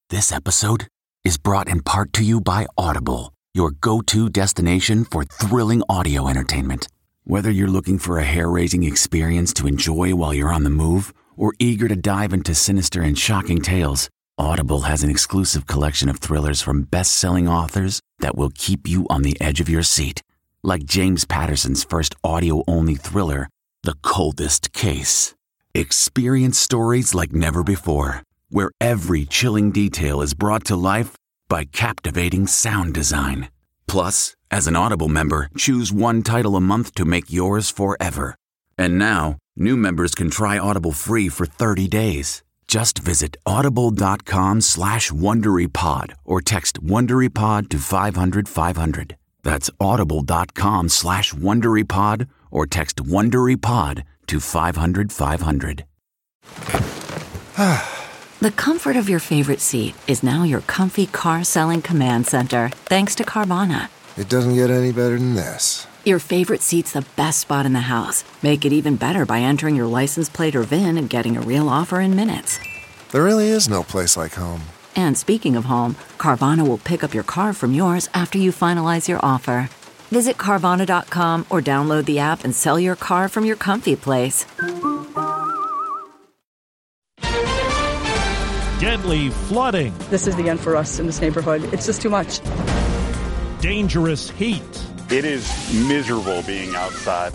This episode is brought in part to you by Audible, your go-to destination for thrilling audio entertainment. Whether you're looking for a hair-raising experience to enjoy while you're on the move or eager to dive into sinister and shocking tales, Audible has an exclusive collection of thrillers from best-selling authors that will keep you on the edge of your seat. Like James Patterson's first audio-only thriller, The Coldest Case. Experience stories like never before, where every chilling detail is brought to life by captivating sound design. Plus, as an Audible member, choose one title a month to make yours forever. And now, new members can try Audible free for 30 days. Just visit audible.com/WonderyPod or text WonderyPod to 500-500. That's audible.com/WonderyPod or text WonderyPod to 500-500. The comfort of your favorite seat is now your comfy car selling command center, thanks to Carvana. It doesn't get any better than this. Your favorite seat's the best spot in the house. Make it even better by entering your license plate or VIN and getting a real offer in minutes. There really is no place like home. And speaking of home, Carvana will pick up your car from yours after you finalize your offer. Visit Carvana.com or download the app and sell your car from your comfy place. Deadly flooding. This is the end for us in this neighborhood. It's just too much. Dangerous heat. It is miserable being outside.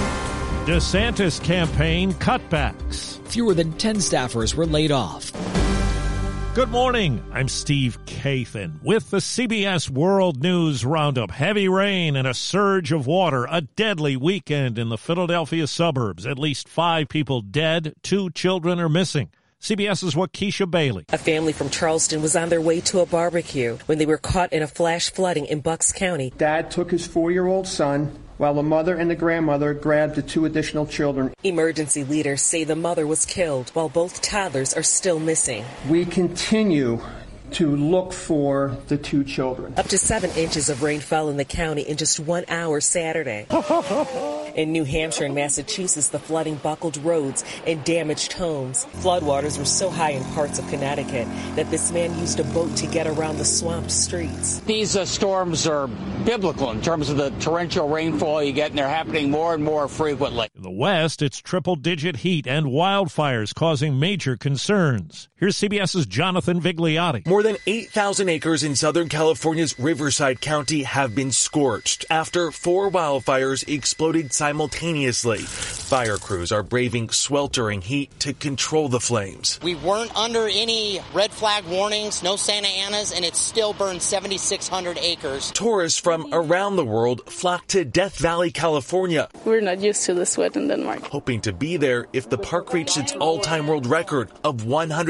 DeSantis campaign cutbacks. Fewer than 10 staffers were laid off. Good morning. I'm Steve Kathan with the CBS World News Roundup. Heavy rain and a surge of water. A deadly weekend in the Philadelphia suburbs. At least 5 people dead. 2 children are missing. CBS's Waukesha Bailey. A family from Charleston was on their way to a barbecue when they were caught in a flash flooding in Bucks County. Dad took his 4-year-old son, while the mother and the grandmother grabbed the 2 additional children. Emergency leaders say the mother was killed, while both toddlers are still missing. We continue to look for the 2 children. Up to 7 inches of rain fell in the county in just 1 hour Saturday. In New Hampshire and Massachusetts, the flooding buckled roads and damaged homes. Floodwaters were so high in parts of Connecticut that this man used a boat to get around the swamped streets. These storms are biblical in terms of the torrential rainfall you get, and they're happening more and more frequently. In the West, it's triple-digit heat and wildfires causing major concerns. Here's CBS's Jonathan Vigliotti. More than 8,000 acres in Southern California's Riverside County have been scorched after 4 wildfires exploded simultaneously. Fire crews are braving sweltering heat to control the flames. We weren't under any red flag warnings, no Santa Anas, and it still burned 7,600 acres. Tourists from around the world flock to Death Valley, California. We're not used to this sweat in Denmark. Hoping to be there if the park reached its all-time world record of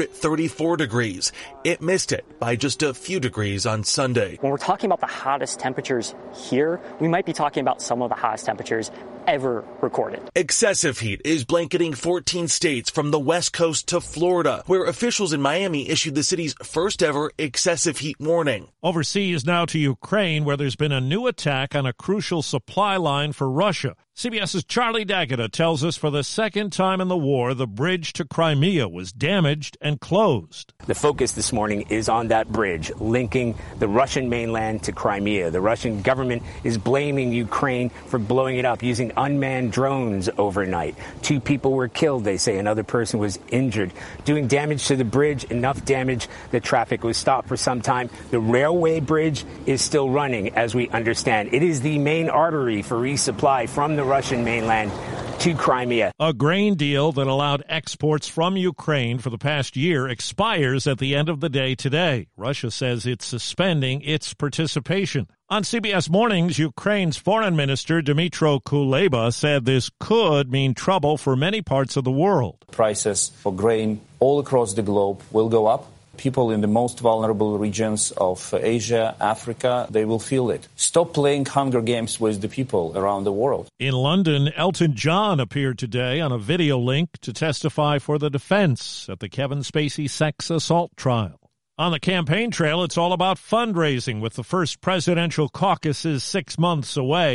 134 degrees. It missed it by just a few degrees on Sunday. When we're talking about the hottest temperatures here, we might be talking about some of the hottest temperatures ever recorded. Excessive heat is blanketing 14 states from the West Coast to Florida, where officials in Miami issued the city's first ever excessive heat warning. Overseas now to Ukraine, where there's been a new attack on a crucial supply line for Russia. CBS's Charlie D'Agata tells us for the second time in the war, the bridge to Crimea was damaged and closed. The focus this morning is on that bridge linking the Russian mainland to Crimea. The Russian government is blaming Ukraine for blowing it up using unmanned drones overnight. 2 people were killed, they say. Another person was injured. Doing damage to the bridge, enough damage that traffic was stopped for some time. The railway bridge is still running, as we understand. It is the main artery for resupply from the Russian mainland to Crimea. A grain deal that allowed exports from Ukraine for the past year expires at the end of the day today. Russia says it's suspending its participation. On CBS Mornings, Ukraine's foreign minister Dmytro Kuleba said this could mean trouble for many parts of the world. Prices for grain all across the globe will go up. People in the most vulnerable regions of Asia, Africa, they will feel it. Stop playing Hunger Games with the people around the world. In London, Elton John appeared today on a video link to testify for the defense at the Kevin Spacey sex assault trial. On the campaign trail, it's all about fundraising with the first presidential caucuses 6 months away.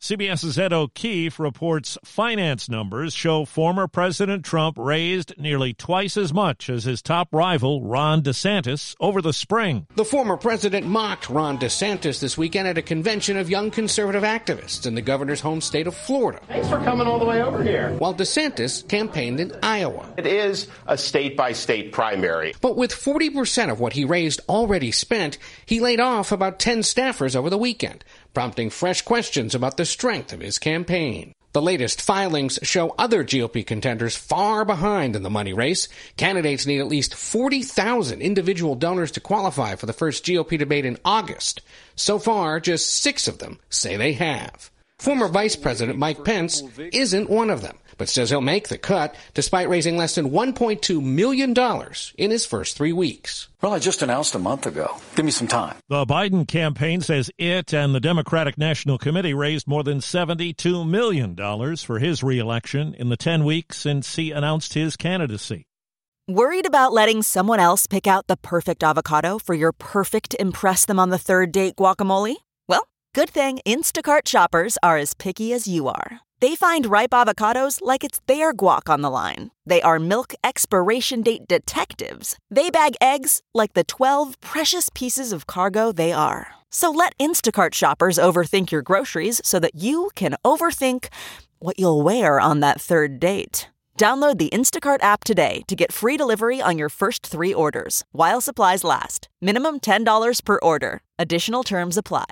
CBS's Ed O'Keefe reports finance numbers show former President Trump raised nearly twice as much as his top rival, Ron DeSantis, over the spring. The former president mocked Ron DeSantis this weekend at a convention of young conservative activists in the governor's home state of Florida. Thanks for coming all the way over here. While DeSantis campaigned in Iowa. It is a state-by-state primary. But with 40% of what he raised already spent, he laid off about 10 staffers over the weekend, prompting fresh questions about the strength of his campaign. The latest filings show other GOP contenders far behind in the money race. Candidates need at least 40,000 individual donors to qualify for the first GOP debate in August. So far, just 6 of them say they have. Former Vice President Mike Pence isn't one of them, but says he'll make the cut despite raising less than $1.2 million in his first 3 weeks. Well, I just announced a month ago. Give me some time. The Biden campaign says it and the Democratic National Committee raised more than $72 million for his reelection in the 10 weeks since he announced his candidacy. Worried about letting someone else pick out the perfect avocado for your perfect impress-them-on-the-third-date guacamole? Well, good thing Instacart shoppers are as picky as you are. They find ripe avocados like it's their guac on the line. They are milk expiration date detectives. They bag eggs like the 12 precious pieces of cargo they are. So let Instacart shoppers overthink your groceries so that you can overthink what you'll wear on that third date. Download the Instacart app today to get free delivery on your first 3 orders, while supplies last. Minimum $10 per order. Additional terms apply.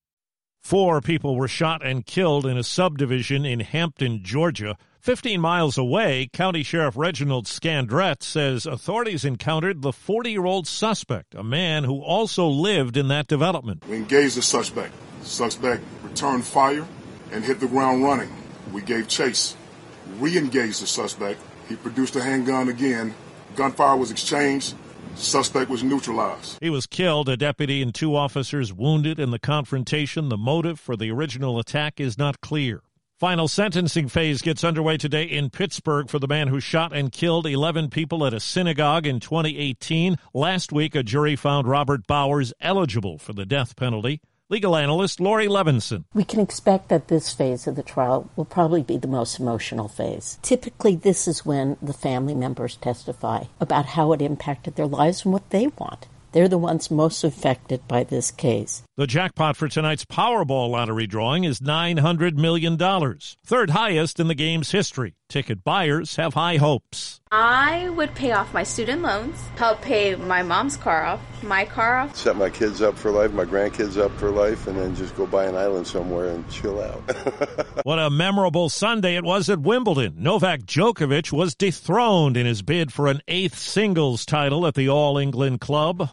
4 people were shot and killed in a subdivision in Hampton, Georgia. 15 miles away, County Sheriff Reginald Scandrett says authorities encountered the 40-year-old suspect, a man who also lived in that development. We engaged the suspect. The suspect returned fire and hit the ground running. We gave chase. Re-engaged the suspect. He produced a handgun again. Gunfire was exchanged. Suspect was neutralized. He was killed, a deputy and 2 officers wounded in the confrontation. The motive for the original attack is not clear. Final sentencing phase gets underway today in Pittsburgh for the man who shot and killed 11 people at a synagogue in 2018. Last week, a jury found Robert Bowers eligible for the death penalty. Legal analyst Lori Levinson. We can expect that this phase of the trial will probably be the most emotional phase. Typically, this is when the family members testify about how it impacted their lives and what they want. They're the ones most affected by this case. The jackpot for tonight's Powerball lottery drawing is $900 million, third highest in the game's history. Ticket buyers have high hopes. I would pay off my student loans, help pay my mom's car off, my car off. Set my kids up for life, my grandkids up for life, and then just go buy an island somewhere and chill out. What a memorable Sunday it was at Wimbledon. Novak Djokovic was dethroned in his bid for an 8th singles title at the All England Club.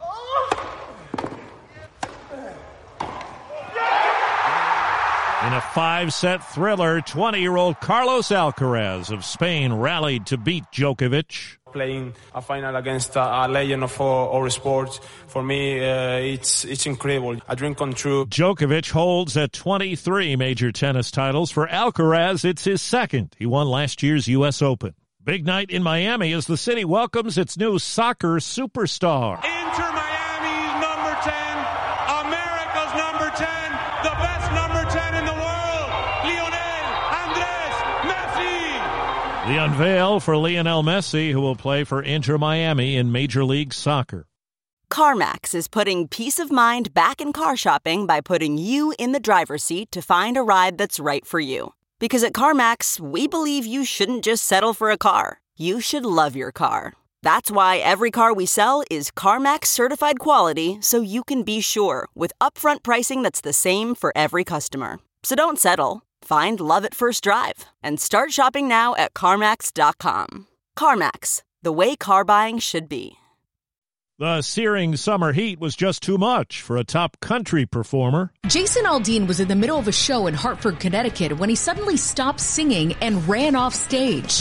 In a 5-set thriller, 20-year-old Carlos Alcaraz of Spain rallied to beat Djokovic. Playing a final against a legend of our sport, for me, it's incredible. A dream come true. Djokovic holds at 23 major tennis titles. For Alcaraz, it's his second. He won last year's U.S. Open. Big night in Miami as the city welcomes its new soccer superstar. Inter Miami's number 10, America's number 10, the best number 10 in the world, Lionel Andres Messi. The unveil for Lionel Messi, who will play for Inter Miami in Major League Soccer. CarMax is putting peace of mind back in car shopping by putting you in the driver's seat to find a ride that's right for you. Because at CarMax, we believe you shouldn't just settle for a car. You should love your car. That's why every car we sell is CarMax certified quality, so you can be sure with upfront pricing that's the same for every customer. So don't settle. Find love at first drive and start shopping now at CarMax.com. CarMax, the way car buying should be. The searing summer heat was just too much for a top country performer. Jason Aldean was in the middle of a show in Hartford, Connecticut when he suddenly stopped singing and ran off stage.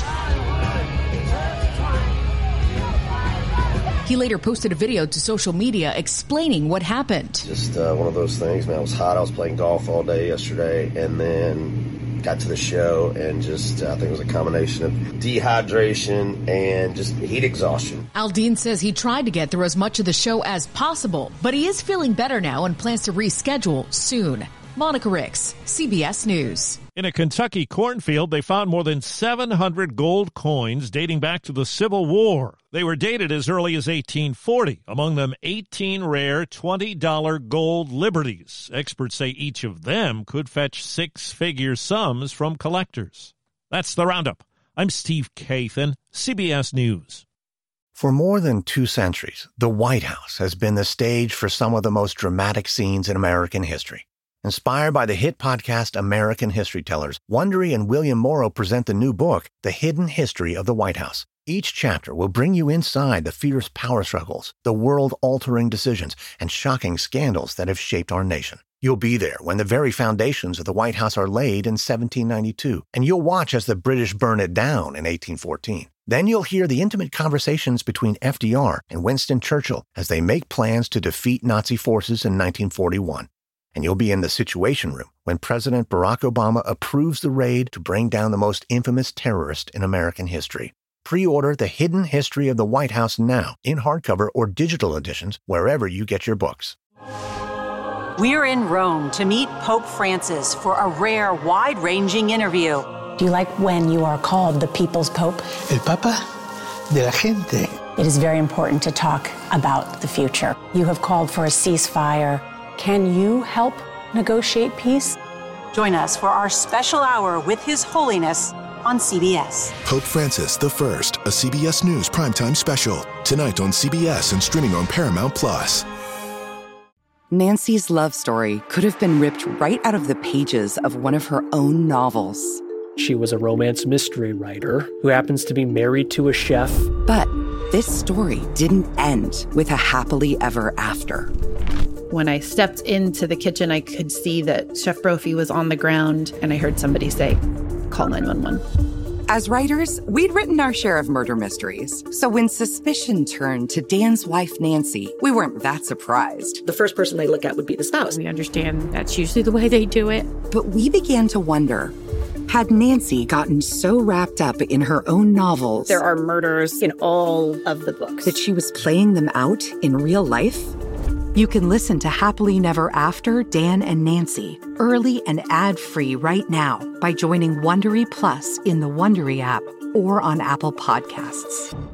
He later posted a video to social media explaining what happened. Just one of those things, man. It was hot. I was playing golf all day yesterday and then got to the show and just, I think it was a combination of dehydration and just heat exhaustion. Aldean says he tried to get through as much of the show as possible, but he is feeling better now and plans to reschedule soon. Monica Ricks, CBS News. In a Kentucky cornfield, they found more than 700 gold coins dating back to the Civil War. They were dated as early as 1840, among them 18 rare $20 gold liberties. Experts say each of them could fetch six-figure sums from collectors. That's the Roundup. I'm Steve Kathan, CBS News. For more than 2 centuries, the White House has been the stage for some of the most dramatic scenes in American history. Inspired by the hit podcast American History Tellers, Wondery and William Morrow present the new book, The Hidden History of the White House. Each chapter will bring you inside the fierce power struggles, the world-altering decisions, and shocking scandals that have shaped our nation. You'll be there when the very foundations of the White House are laid in 1792, and you'll watch as the British burn it down in 1814. Then you'll hear the intimate conversations between FDR and Winston Churchill as they make plans to defeat Nazi forces in 1941. And you'll be in the Situation Room when President Barack Obama approves the raid to bring down the most infamous terrorist in American history. Pre-order The Hidden History of the White House now in hardcover or digital editions wherever you get your books. We're in Rome to meet Pope Francis for a rare, wide-ranging interview. Do you like when you are called the People's Pope? El Papa de la gente. It is very important to talk about the future. You have called for a ceasefire. Can you help negotiate peace? Join us for our special hour with His Holiness on CBS. Pope Francis I, a CBS News primetime special. Tonight on CBS and streaming on Paramount+. Nancy's love story could have been ripped right out of the pages of one of her own novels. She was a romance mystery writer who happens to be married to a chef. But this story didn't end with a happily ever after. When I stepped into the kitchen, I could see that Chef Brophy was on the ground, and I heard somebody say, "Call 911." As writers, we'd written our share of murder mysteries. So when suspicion turned to Dan's wife, Nancy, we weren't that surprised. The first person they look at would be the spouse. We understand that's usually the way they do it. But we began to wonder, had Nancy gotten so wrapped up in her own novels... There are murders in all of the books. ...that she was playing them out in real life? You can listen to Happily Never After, Dan and Nancy, early and ad-free right now by joining Wondery Plus in the Wondery app or on Apple Podcasts.